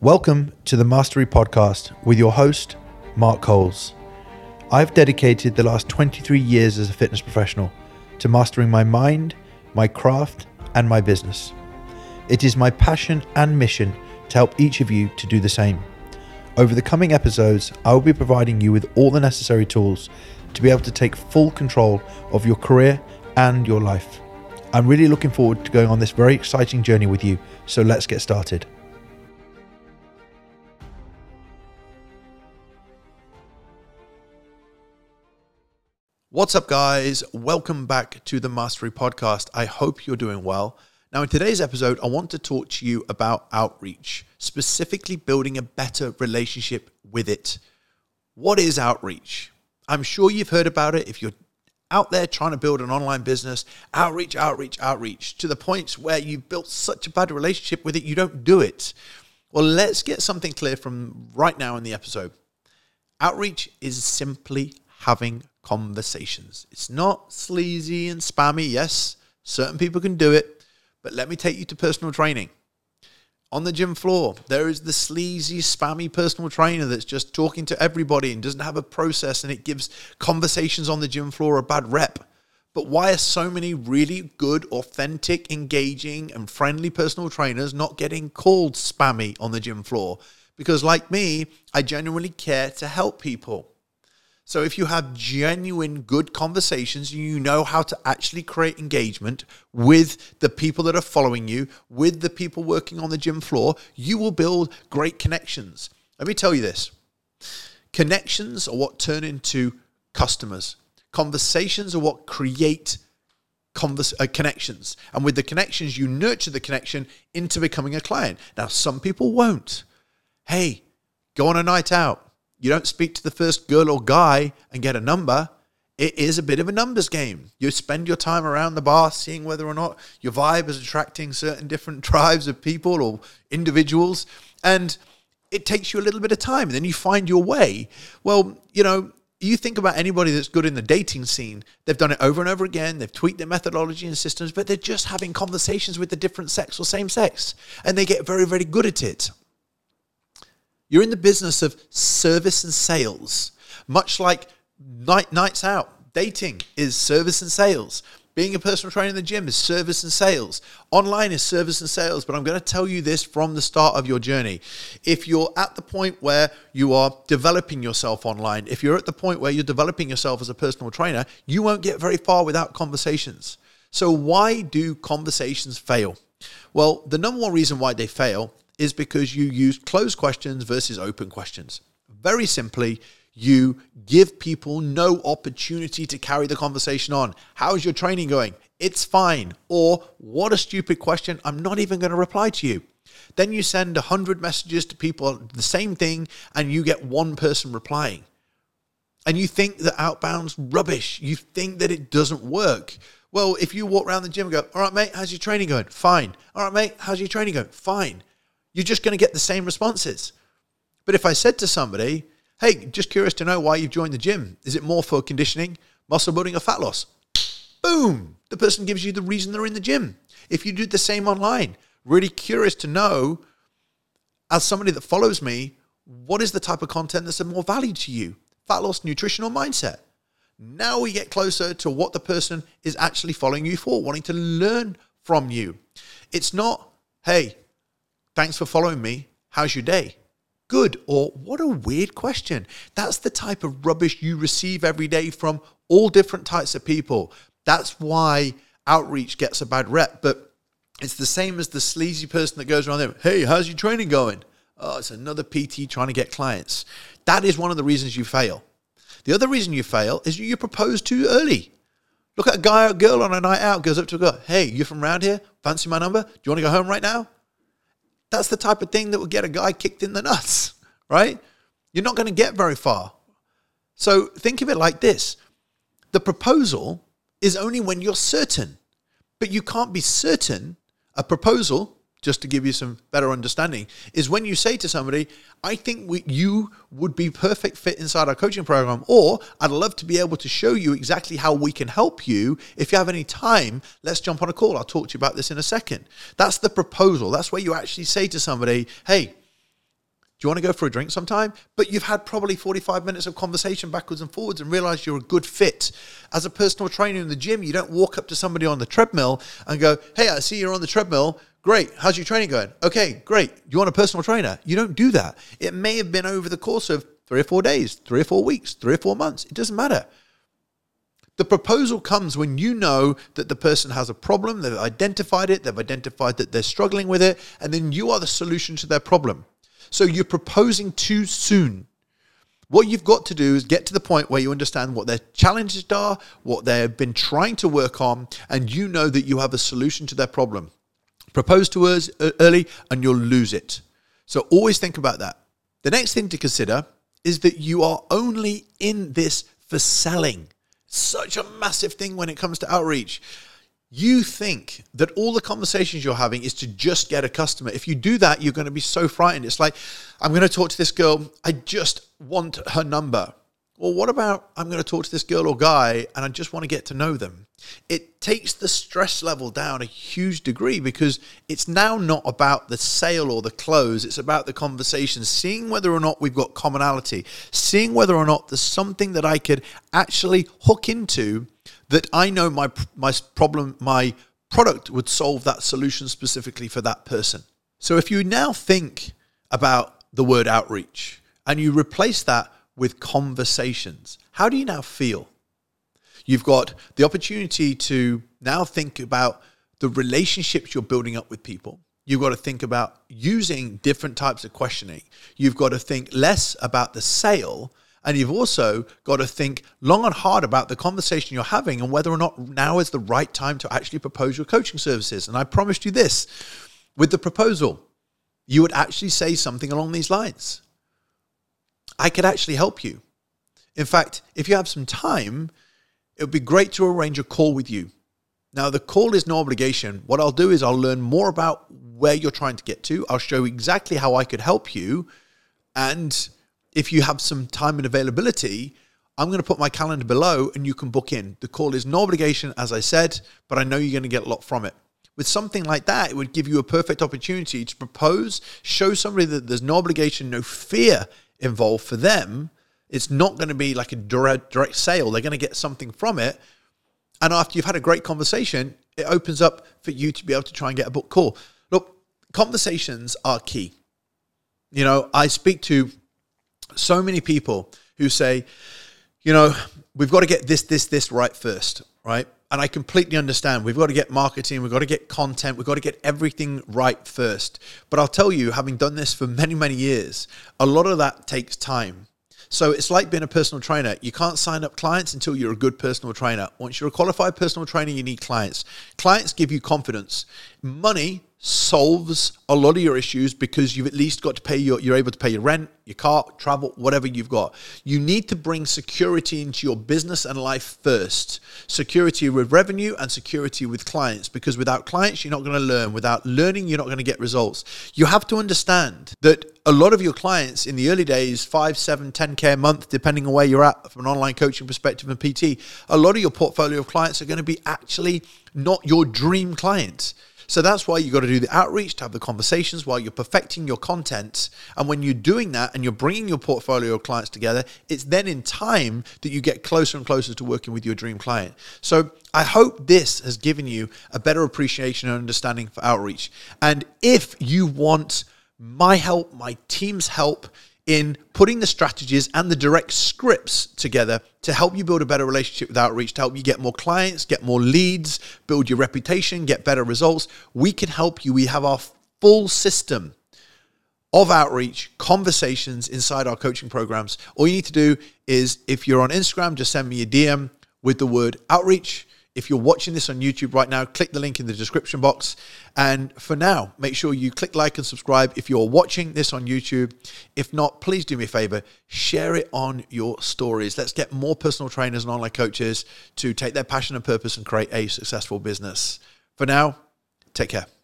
Welcome to the Mastery Podcast with your host, Mark Coles. I've dedicated the last 23 years as a fitness professional to mastering my mind, my craft, and my business. It is my passion and mission to help each of you to do the same. Over the coming episodes, I will be providing you with all the necessary tools to be able to take full control of your career and your life. I'm really looking forward to going on this very exciting journey with you, so let's get started. What's up, guys? Welcome back to the Mastery Podcast. I hope you're doing well. Now, in today's episode, I want to talk to you about outreach, specifically building a better relationship with it. What is outreach? I'm sure you've heard about it. If you're out there trying to build an online business, outreach, to the points where you've built such a bad relationship with it, you don't do it. Well, let's get something clear from right now in the episode. Outreach is simply having conversations. It's not sleazy and spammy. Yes, certain people can do it, but let me take you to personal training. On the gym floor, there is the sleazy, spammy personal trainer that's just talking to everybody and doesn't have a process, and it gives conversations on the gym floor a bad rep. But why are so many really good, authentic, engaging, and friendly personal trainers not getting called spammy on the gym floor? Because like me, I genuinely care to help people. So if you have genuine good conversations, you know how to actually create engagement with the people that are following you, with the people working on the gym floor, you will build great connections. Let me tell you this. Connections are what turn into customers. Conversations are what create connections. And with the connections, you nurture the connection into becoming a client. Now, some people won't. Hey, go on a night out. You don't speak to the first girl or guy and get a number. It is a bit of a numbers game. You spend your time around the bar seeing whether or not your vibe is attracting certain different tribes of people or individuals. And it takes you a little bit of time. And then you find your way. Well, you think about anybody that's good in the dating scene. They've done it over and over again. They've tweaked their methodology and systems, but they're just having conversations with the different sex or same sex. And they get very, very good at it. You're in the business of service and sales, much like nights out. Dating is service and sales. Being a personal trainer in the gym is service and sales. Online is service and sales, but I'm going to tell you this from the start of your journey. If you're at the point where you are developing yourself online, if you're at the point where you're developing yourself as a personal trainer, you won't get very far without conversations. So why do conversations fail? Well, the number one reason why they fail is because you use closed questions versus open questions. Very simply, you give people no opportunity to carry the conversation on. How's your training going? It's fine. Or, what a stupid question. I'm not even going to reply to you. Then you send 100 messages to people, the same thing, and you get one person replying. And you think that outbound's rubbish. You think that it doesn't work. Well, if you walk around the gym and go, all right, mate, how's your training going? Fine. All right, mate, how's your training going? Fine. You're just going to get the same responses. But if I said to somebody, hey, just curious to know why you've joined the gym. Is it more for conditioning, muscle building, or fat loss? Boom. The person gives you the reason they're in the gym. If you do the same online, really curious to know, as somebody that follows me, what is the type of content that's of more value to you? Fat loss, nutrition, or mindset? Now we get closer to what the person is actually following you for, wanting to learn from you. It's not, hey, thanks for following me. How's your day? Good. Or what a weird question. That's the type of rubbish you receive every day from all different types of people. That's why outreach gets a bad rep. But it's the same as the sleazy person that goes around there. Hey, how's your training going? Oh, it's another PT trying to get clients. That is one of the reasons you fail. The other reason you fail is you propose too early. Look at a guy or girl on a night out, goes up to a girl. Hey, you from around here? Fancy my number? Do you want to go home right now? That's the type of thing that will get a guy kicked in the nuts, right? You're not going to get very far. So think of it like this. The proposal is only when you're certain, but you can't be certain. A proposal, just to give you some better understanding, is when you say to somebody, I think you would be perfect fit inside our coaching program, or I'd love to be able to show you exactly how we can help you. If you have any time, let's jump on a call. I'll talk to you about this in a second. That's the proposal. That's where you actually say to somebody, hey, Do you want to go for a drink sometime? But you've had probably 45 minutes of conversation backwards and forwards and realize you're a good fit. As a personal trainer in the gym, you don't walk up to somebody on the treadmill and go, hey, I see you're on the treadmill. Great. How's your training going? Okay, great. You want a personal trainer? You don't do that. It may have been over the course of 3 or 4 days, 3 or 4 weeks, 3 or 4 months. It doesn't matter. The proposal comes when you know that the person has a problem, they've identified it, they've identified that they're struggling with it, and then you are the solution to their problem. So you're proposing too soon. What you've got to do is get to the point where you understand what their challenges are, what they've been trying to work on, and you know that you have a solution to their problem. Propose to us early and you'll lose it. So always think about that. The next thing to consider is that you are only in this for selling. Such a massive thing when it comes to outreach. You think that all the conversations you're having is to just get a customer. If you do that, you're going to be so frightened. It's like, I'm going to talk to this girl. I just want her number. Well, what about I'm going to talk to this girl or guy and I just want to get to know them? It takes the stress level down a huge degree because it's now not about the sale or the close. It's about the conversation, seeing whether or not we've got commonality, seeing whether or not there's something that I could actually hook into that I know my problem, my product would solve that solution specifically for that person. So if you now think about the word outreach and you replace that with conversations, how do you now feel? You've got the opportunity to now think about the relationships you're building up with people. You've got to think about using different types of questioning. You've got to think less about the sale. And you've also got to think long and hard about the conversation you're having and whether or not now is the right time to actually propose your coaching services. And I promised you this, with the proposal, you would actually say something along these lines. I could actually help you. In fact, if you have some time, it would be great to arrange a call with you. Now, the call is no obligation. What I'll do is I'll learn more about where you're trying to get to. I'll show exactly how I could help you. And if you have some time and availability, I'm going to put my calendar below and you can book in. The call is no obligation, as I said, but I know you're going to get a lot from it. With something like that, it would give you a perfect opportunity to propose, show somebody that there's no obligation, no fear involved for them. It's not going to be like a direct sale. They're going to get something from it. And after you've had a great conversation, it opens up for you to be able to try and get a book call. Look, conversations are key. You know, I speak to so many people who say, you know, we've got to get this right first, right? And I completely understand. We've got to get marketing. We've got to get content. We've got to get everything right first. But I'll tell you, having done this for many, many years, a lot of that takes time. So it's like being a personal trainer. You can't sign up clients until you're a good personal trainer. Once you're a qualified personal trainer, you need clients. Clients give you confidence. Money solves a lot of your issues because you've at least got to pay you're able to pay your rent, your car, travel, whatever you've got. You need to bring security into your business and life first. Security with revenue and security with clients, because without clients, you're not going to learn. Without learning, you're not going to get results. You have to understand that a lot of your clients in the early days, 5, 7, 10K a month, depending on where you're at from an online coaching perspective and PT, a lot of your portfolio of clients are going to be actually not your dream clients. So that's why you got to do the outreach, to have the conversations while you're perfecting your content. And when you're doing that and you're bringing your portfolio of clients together, it's then in time that you get closer and closer to working with your dream client. So I hope this has given you a better appreciation and understanding for outreach. And if you want my help, my team's help in putting the strategies and the direct scripts together to help you build a better relationship with outreach, to help you get more clients, get more leads, build your reputation, get better results, we can help you. We have our full system of outreach conversations inside our coaching programs. All you need to do is, if you're on Instagram, just send me a DM with the word outreach. If you're watching this on YouTube right now, click the link in the description box. And for now, make sure you click like and subscribe if you're watching this on YouTube. If not, please do me a favor, share it on your stories. Let's get more personal trainers and online coaches to take their passion and purpose and create a successful business. For now, take care.